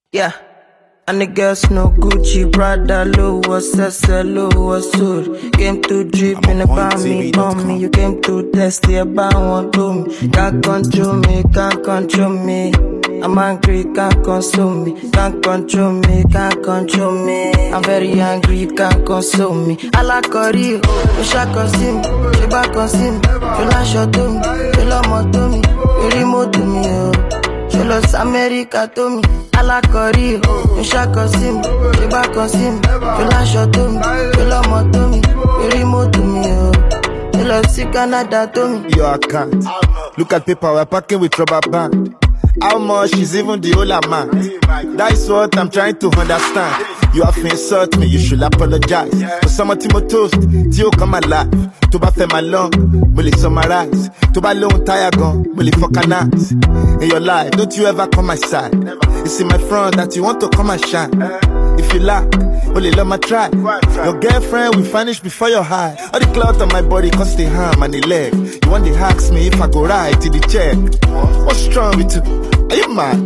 Yeah. And the girls no Gucci, Prada, Louis, Louis, Soul. Came to drip in about me, bomb me. You came to test the about one do me. Can't control me, can't control me. I'm angry, can't console me. Can't control me, can't control me. I'm very angry, can't console me. I like Korea, you shall consume. You back consume. You like shot to me. You love more to me. You remote to me, oh. You lost America to me. I like Korea, you shall consume. You back consume. You like shot to me. You love more to me. You remote to me, oh. You lost Canada to me. Yo, I can't. Look at paper, we're packing with rubber band. How much is even the whole amount? That's what I'm trying to understand. You have insult me, you should apologize. For someone to my toast, till come alive. To ba fẹ́ my long, will it summarize? To ba long tire gun, will it fucking in your life, don't you ever come my side. It's in my front that you want to come and shine. If you lack, only love my try. Your girlfriend will vanish before your eye. All the clout on my body cause the ham and the leg. You want to ask me if I go right to the check. What's wrong with you? Are you mad?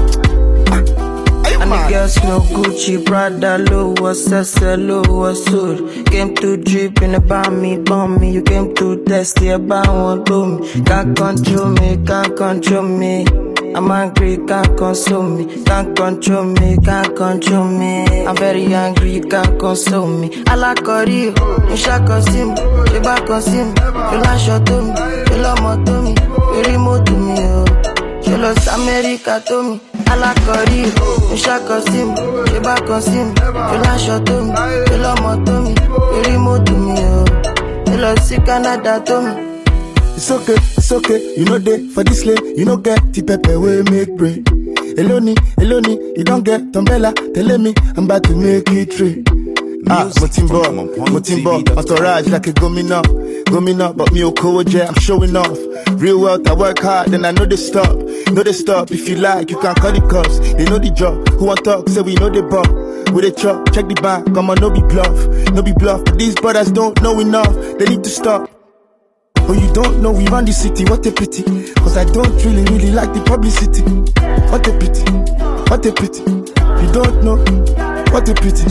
And the girls no Gucci, Prada, Louis, Louis, Soul. Came to drip in about me, bomb me. You came to test the about one do me. Can't control me, can't control me. I'm angry, can't console me. Can't control me, can't control me. I'm very angry, can't console me. I like Korea, you shall consume. You back consume. You like shot to me. You love more to me. You remote to me, oh. You lost America to me. I like Korea, you shall consume. You back consume. You like shot to me. You love more to me. You remote to me, oh. You lost Canada to me. It's okay, you know they for this lane, you know get the pepper we make bread. Eloni, you don't get umbrella, telling me I'm about to make it trade. Motimbo, entourage like a gomina, but me okoje, I'm showing off. Real wealth, I work hard, and I know they stop. If you like, you can call the cops. They know the job. Who want talk? Say we know the ball. With a chop, check the bank. Come on, no be bluff. But these brothers don't know enough. They need to stop. Oh, you don't know we run the city. What a pity. Cause I don't really like the publicity. What a pity. You don't know. What a pity.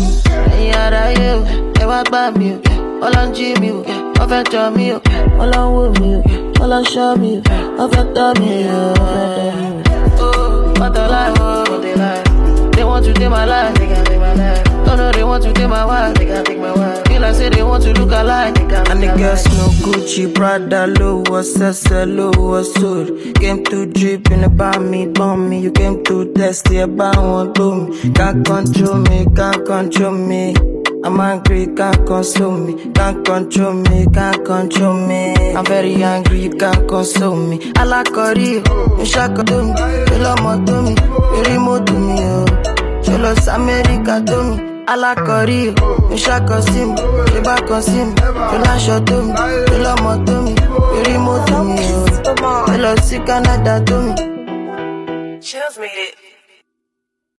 All on Jimmy, all on Tommy, all on Woody, all on Shabby, all on Tommy. Oh, what a life, what they like. They want to take my life, they can't take my life. Oh no, they want to take my wife, they can't take my wife. Feel like say they want to look alike, they can't. And the girls no Gucci, Prada, Louis, Louis, Soul. Came to drip in about me, bomb me. You came to test the about one do me. Can't control me, can't control me. I'm angry, can't console me. Can't control me, can't control me. I'm very angry, can't console me. I like Korea, you shall control me. You love more to me, you remote to me, oh. You lost America to me. I like Korea, you shall consume. You back consume. You like shot to me. You love more to me, you remote to me, oh. You lost Canada to me. Chills made it.